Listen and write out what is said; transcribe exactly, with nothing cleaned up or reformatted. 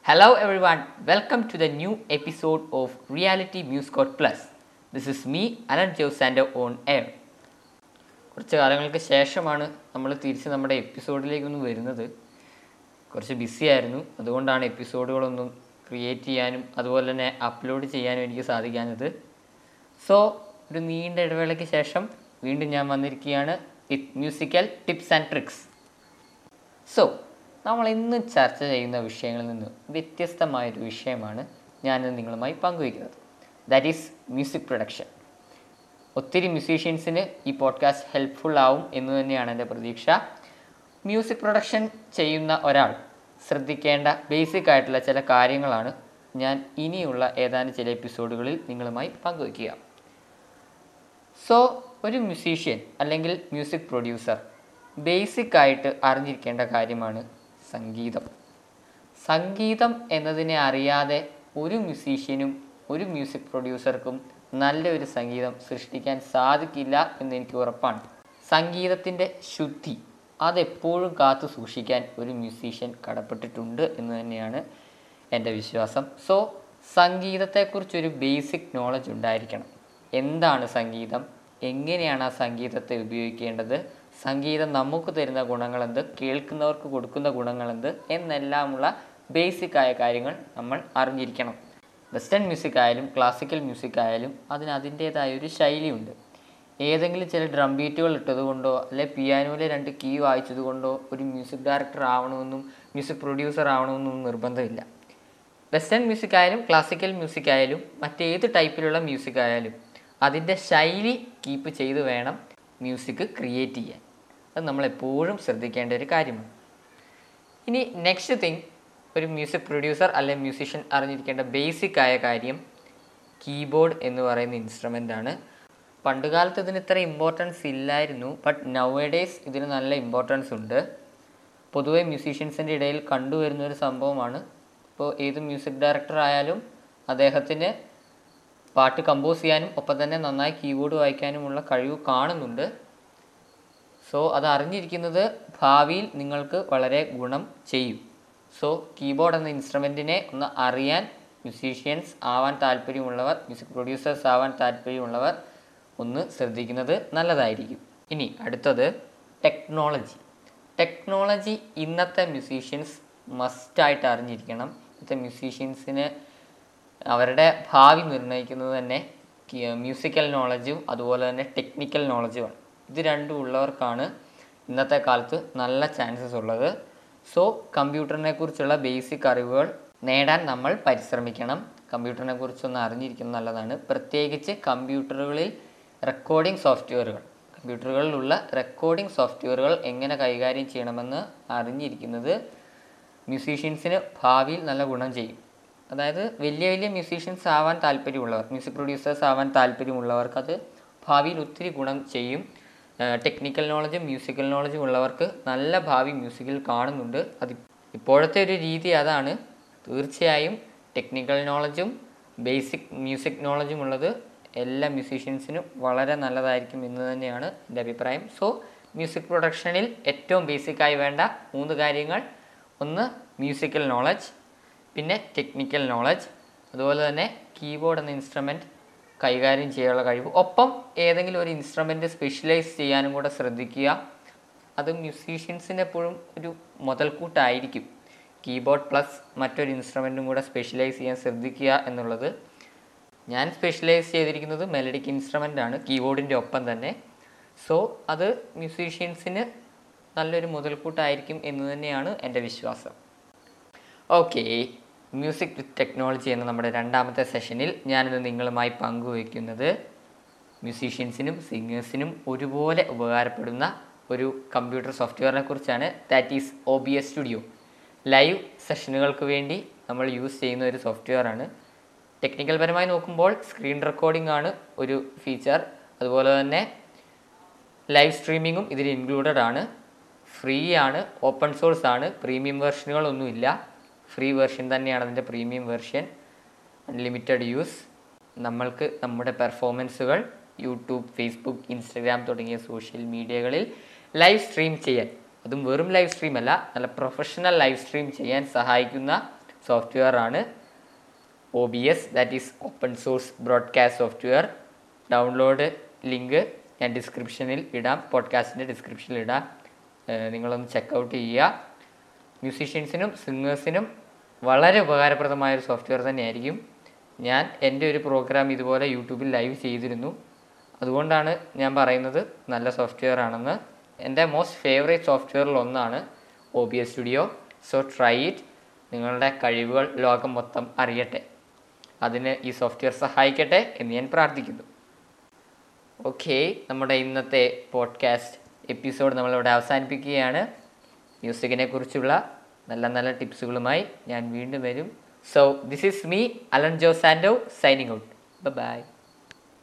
Hello everyone, welcome to the new episode of Reality Musicode Plus. This is me, Alan Josando on air. കുറച്ച് കാലങ്ങൾക്ക് ശേഷമാണ് നമ്മൾ തിരിച്ച് നമ്മുടെ എപ്പിസോഡിലേക്കൊന്ന് വരുന്നത്. കുറച്ച് ബിസി ആയിരുന്നു, അതുകൊണ്ടാണ് എപ്പിസോഡുകളൊന്നും ക്രിയേറ്റ് ചെയ്യാനും അതുപോലെ തന്നെ അപ്ലോഡ് ചെയ്യാനും എനിക്ക് സാധിക്കാഞ്ഞത്. സോ ഒരു നീണ്ട ഇടവേളയ്ക്ക് ശേഷം വീണ്ടും ഞാൻ വന്നിരിക്കുകയാണ് with musical tips and tricks. So നമ്മൾ ഇന്ന് ചർച്ച ചെയ്യുന്ന വിഷയങ്ങളിൽ നിന്ന് വ്യത്യസ്തമായൊരു വിഷയമാണ് ഞാനിന്ന് നിങ്ങളുമായി പങ്കുവയ്ക്കുന്നത്. That is music production. ഒത്തിരി മ്യൂസീഷ്യൻസിന് ഈ പോഡ്കാസ്റ്റ് ഹെൽപ്ഫുൾ ആവും എന്ന് തന്നെയാണ് എൻ്റെ പ്രതീക്ഷ. മ്യൂസിക് പ്രൊഡക്ഷൻ ചെയ്യുന്ന ഒരാൾ ശ്രദ്ധിക്കേണ്ട ബേസിക് ആയിട്ടുള്ള ചില കാര്യങ്ങളാണ് ഞാൻ ഇനിയുള്ള ഏതാനും ചില എപ്പിസോഡുകളിൽ നിങ്ങളുമായി പങ്കുവയ്ക്കുക. സോ ഒരു മ്യൂസീഷ്യൻ അല്ലെങ്കിൽ മ്യൂസിക് പ്രൊഡ്യൂസർ ബേസിക് ആയിട്ട് അറിഞ്ഞിരിക്കേണ്ട കാര്യമാണ് സംഗീതം. സംഗീതം എന്നതിനെ അറിയാതെ ഒരു മ്യൂസീഷ്യനും ഒരു മ്യൂസിക് പ്രൊഡ്യൂസർക്കും നല്ലൊരു സംഗീതം സൃഷ്ടിക്കാൻ സാധിക്കില്ല എന്ന് എനിക്ക് ഉറപ്പാണ്. സംഗീതത്തിൻ്റെ ശുദ്ധി അതെപ്പോഴും കാത്തു സൂക്ഷിക്കാൻ ഒരു മ്യൂസീഷ്യൻ കടപ്പെട്ടിട്ടുണ്ട് എന്ന് തന്നെയാണ് എൻ്റെ വിശ്വാസം. സോ സംഗീതത്തെക്കുറിച്ചൊരു ബേസിക് നോളജ് ഉണ്ടായിരിക്കണം. എന്താണ് സംഗീതം, എങ്ങനെയാണ് ആ സംഗീതത്തെ ഉപയോഗിക്കേണ്ടത്, സംഗീതം നമുക്ക് തരുന്ന ഗുണങ്ങളെന്ത്, കേൾക്കുന്നവർക്ക് കൊടുക്കുന്ന ഗുണങ്ങളെന്ത് എന്നെല്ലാമുള്ള ബേസിക് ആയ കാര്യങ്ങൾ നമ്മൾ അറിഞ്ഞിരിക്കണം. വെസ്റ്റേൺ മ്യൂസിക് ആയാലും ക്ലാസിക്കൽ മ്യൂസിക് ആയാലും അതിന് അതിൻ്റേതായ ഒരു ശൈലിയുണ്ട്. ഏതെങ്കിലും ചില ഡ്രം ബീറ്റുകൾ ഇട്ടതുകൊണ്ടോ അല്ലെ പിയാനോയിലെ രണ്ട് കീ വായിച്ചത് കൊണ്ടോ ഒരു മ്യൂസിക് ഡയറക്ടർ ആവണമെന്നും മ്യൂസിക് പ്രൊഡ്യൂസർ ആവണമെന്നും നിർബന്ധമില്ല. വെസ്റ്റേൺ മ്യൂസിക് ആയാലും ക്ലാസിക്കൽ മ്യൂസിക് ആയാലും മറ്റേത് ടൈപ്പിലുള്ള മ്യൂസിക് ആയാലും അതിൻ്റെ ശൈലി കീപ്പ് ചെയ്ത് വേണം മ്യൂസിക് ക്രിയേറ്റ് ചെയ്യാൻ. അത് നമ്മളെപ്പോഴും ശ്രദ്ധിക്കേണ്ട ഒരു കാര്യമാണ്. ഇനി നെക്സ്റ്റ് തിങ്, ഒരു മ്യൂസിക് പ്രൊഡ്യൂസർ അല്ലെങ്കിൽ മ്യൂസീഷ്യൻ അറിഞ്ഞിരിക്കേണ്ട ബേസിക് ആയ കാര്യം കീബോർഡ് എന്ന് പറയുന്ന ഇൻസ്ട്രുമെൻ്റ് ആണ്. പണ്ടുകാലത്ത് ഇതിന് ഇത്ര ഇമ്പോർട്ടൻസ് ഇല്ലായിരുന്നു, ബട്ട് നൗ എ ഡേയ്സ് ഇതിന് നല്ല ഇമ്പോർട്ടൻസ് ഉണ്ട്. പൊതുവെ മ്യൂസീഷ്യൻസിൻ്റെ ഇടയിൽ കണ്ടുവരുന്ന ഒരു സംഭവമാണ്. ഇപ്പോൾ ഏത് മ്യൂസിക് ഡയറക്ടർ ആയാലും അദ്ദേഹത്തിന് പാട്ട് കമ്പോസ് ചെയ്യാനും ഒപ്പം തന്നെ നന്നായി കീബോർഡ് വായിക്കാനുമുള്ള കഴിവ് കാണുന്നുണ്ട്. സോ അത് അറിഞ്ഞിരിക്കുന്നത് ഭാവിയിൽ നിങ്ങൾക്ക് വളരെ ഗുണം ചെയ്യും. സോ കീബോർഡ് എന്ന ഇൻസ്ട്രുമെൻറ്റിനെ ഒന്ന് അറിയാൻ മ്യൂസീഷ്യൻസ് ആവാൻ താല്പര്യമുള്ളവർ, മ്യൂസിക് പ്രൊഡ്യൂസേഴ്സ് ആവാൻ താല്പര്യമുള്ളവർ ഒന്ന് ശ്രദ്ധിക്കുന്നത് നല്ലതായിരിക്കും. ഇനി അടുത്തത് ടെക്നോളജി. ടെക്നോളജി ഇന്നത്തെ മ്യൂസീഷ്യൻസ് മസ്റ്റായിട്ട് അറിഞ്ഞിരിക്കണം. ഇന്നത്തെ മ്യൂസീഷ്യൻസിന് അവരുടെ ഭാവി നിർണ്ണയിക്കുന്നത് തന്നെ മ്യൂസിക്കൽ നോളജും അതുപോലെ തന്നെ ടെക്നിക്കൽ നോളജുമാണ്. ഇത് രണ്ടും ഉള്ളവർക്കാണ് ഇന്നത്തെ കാലത്ത് നല്ല ചാൻസസ് ഉള്ളത്. സോ കമ്പ്യൂട്ടറിനെ കുറിച്ചുള്ള ബേസിക് അറിവുകൾ നേടാൻ നമ്മൾ പരിശ്രമിക്കണം. കമ്പ്യൂട്ടറിനെ കുറിച്ചൊന്ന് അറിഞ്ഞിരിക്കുന്നത് നല്ലതാണ്. പ്രത്യേകിച്ച് കമ്പ്യൂട്ടറുകളിൽ റെക്കോർഡിംഗ് സോഫ്റ്റ്വെയറുകൾ കമ്പ്യൂട്ടറുകളിലുള്ള റെക്കോർഡിംഗ് സോഫ്റ്റ്വെയറുകൾ എങ്ങനെ കൈകാര്യം ചെയ്യണമെന്ന് അറിഞ്ഞിരിക്കുന്നത് മ്യൂസീഷ്യൻസിന് ഭാവിയിൽ നല്ല ഗുണം ചെയ്യും. അതായത് വലിയ വലിയ മ്യൂസീഷ്യൻസ് ആവാൻ താല്പര്യമുള്ളവർ, മ്യൂസിക് പ്രൊഡ്യൂസേഴ്സ് ആവാൻ താല്പര്യമുള്ളവർക്ക് അത് ഭാവിയിൽ ഒത്തിരി ഗുണം ചെയ്യും. ടെക്നിക്കൽ നോളജും മ്യൂസിക്കൽ നോളജും ഉള്ളവർക്ക് നല്ല ഭാവി മ്യൂസിക്കിൽ കാണുന്നുണ്ട്. അത് ഇപ്പോഴത്തെ ഒരു രീതി അതാണ്. തീർച്ചയായും ടെക്നിക്കൽ നോളജും ബേസിക് മ്യൂസിക് നോളജും ഉള്ളത് എല്ലാ മ്യൂസീഷ്യൻസിനും വളരെ നല്ലതായിരിക്കും എന്ന് തന്നെയാണ് എൻ്റെ അഭിപ്രായം. സോ മ്യൂസിക് പ്രൊഡക്ഷനിൽ ഏറ്റവും ബേസിക്കായി വേണ്ട മൂന്ന് കാര്യങ്ങൾ: ഒന്ന് മ്യൂസിക്കൽ നോളജ്, പിന്നെ ടെക്നിക്കൽ നോളജ്, അതുപോലെ തന്നെ കീബോർഡ് എന്ന ഇൻസ്ട്രുമെൻറ്റ് കൈകാര്യം ചെയ്യാനുള്ള കഴിവ്. ഒപ്പം ഏതെങ്കിലും ഒരു ഇൻസ്ട്രുമെൻറ്റ് സ്പെഷ്യലൈസ് ചെയ്യാനും കൂടെ ശ്രദ്ധിക്കുക. അത് മ്യൂസീഷ്യൻസിന് എപ്പോഴും ഒരു മുതൽക്കൂട്ടായിരിക്കും. കീബോർഡ് പ്ലസ് മറ്റൊരു ഇൻസ്ട്രുമെൻറ്റും കൂടെ സ്പെഷ്യലൈസ് ചെയ്യാൻ ശ്രദ്ധിക്കുക എന്നുള്ളത്. ഞാൻ സ്പെഷ്യലൈസ് ചെയ്തിരിക്കുന്നത് മെലഡിക് ഇൻസ്ട്രുമെൻ്റ് ആണ് കീബോർഡിൻ്റെ ഒപ്പം തന്നെ. സോ അത് മ്യൂസീഷ്യൻസിന് നല്ലൊരു മുതൽക്കൂട്ടായിരിക്കും എന്ന് തന്നെയാണ് എൻ്റെ വിശ്വാസം. ഓക്കെ, മ്യൂസിക് വിത്ത് ടെക്നോളജി എന്ന നമ്മുടെ രണ്ടാമത്തെ സെഷനിൽ ഞാനിന്ന് നിങ്ങളുമായി പങ്കുവയ്ക്കുന്നത് മ്യൂസീഷ്യൻസിനും സിംഗേഴ്സിനും ഒരുപോലെ ഉപകാരപ്പെടുന്ന ഒരു കമ്പ്യൂട്ടർ സോഫ്റ്റ്വെയറിനെ കുറിച്ചാണ്. That is O B S studio. Live സെഷനുകൾക്ക് വേണ്ടി നമ്മൾ യൂസ് ചെയ്യുന്ന ഒരു സോഫ്റ്റ്വെയറാണ്. ടെക്നിക്കൽ പരമായി നോക്കുമ്പോൾ സ്ക്രീൻ റെക്കോർഡിംഗ് ആണ് ഒരു ഫീച്ചർ. അതുപോലെ തന്നെ ലൈവ് സ്ട്രീമിങ്ങും ഇതിൽ ഇൻക്ലൂഡഡ് ആണ്. ഫ്രീ ആണ്, ഓപ്പൺ സോഴ്സ് ആണ്, പ്രീമിയം വെർഷനുകളൊന്നുമില്ല. ഫ്രീ വെർഷൻ തന്നെയാണ് അതിൻ്റെ പ്രീമിയം വെർഷൻ. Unlimited use. നമ്മൾക്ക് നമ്മുടെ പെർഫോമൻസുകൾ യൂട്യൂബ്, ഫേസ്ബുക്ക്, ഇൻസ്റ്റഗ്രാം തുടങ്ങിയ സോഷ്യൽ മീഡിയകളിൽ ലൈവ് സ്ട്രീം ചെയ്യാൻ, അതും വെറും ലൈവ് സ്ട്രീം അല്ല, നല്ല പ്രൊഫഷണൽ ലൈവ് സ്ട്രീം ചെയ്യാൻ സഹായിക്കുന്ന സോഫ്റ്റ്വെയർ ആണ് O B S, that is open source broadcast software. Download link ഞാൻ ഡിസ്ക്രിപ്ഷനിൽ ഇടാം, പോഡ്കാസ്റ്റിൻ്റെ ഡിസ്ക്രിപ്ഷനിൽ ഇടാം. നിങ്ങളൊന്ന് ചെക്കൗട്ട് ചെയ്യുക. മ്യൂസീഷ്യൻസിനും സിംഗേഴ്സിനും വളരെ ഉപകാരപ്രദമായൊരു സോഫ്റ്റ്വെയർ തന്നെയായിരിക്കും. ഞാൻ എൻ്റെ ഒരു പ്രോഗ്രാം ഇതുപോലെ യൂട്യൂബിൽ ലൈവ് ചെയ്തിരുന്നു, അതുകൊണ്ടാണ് ഞാൻ പറയുന്നത് നല്ല സോഫ്റ്റ്വെയർ ആണെന്ന്. എൻ്റെ മോസ്റ്റ് ഫേവറേറ്റ് സോഫ്റ്റ്വെയറിൽ ഒന്നാണ് O B S studio. So try it. നിങ്ങളുടെ കഴിവുകൾ ലോകം മൊത്തം അറിയട്ടെ. അതിന് ഈ സോഫ്റ്റ്വെയർ സഹായിക്കട്ടെ എന്ന് ഞാൻ പ്രാർത്ഥിക്കുന്നു. ഓക്കെ, നമ്മുടെ ഇന്നത്തെ പോഡ്കാസ്റ്റ് എപ്പിസോഡ് നമ്മളിവിടെ അവസാനിപ്പിക്കുകയാണ്. മ്യൂസിക്കിനെ കുറിച്ചുള്ള നല്ല നല്ല ടിപ്സുകളുമായി ഞാൻ വീണ്ടും വരും. So this is me, Alan Jo Sando, signing out. By.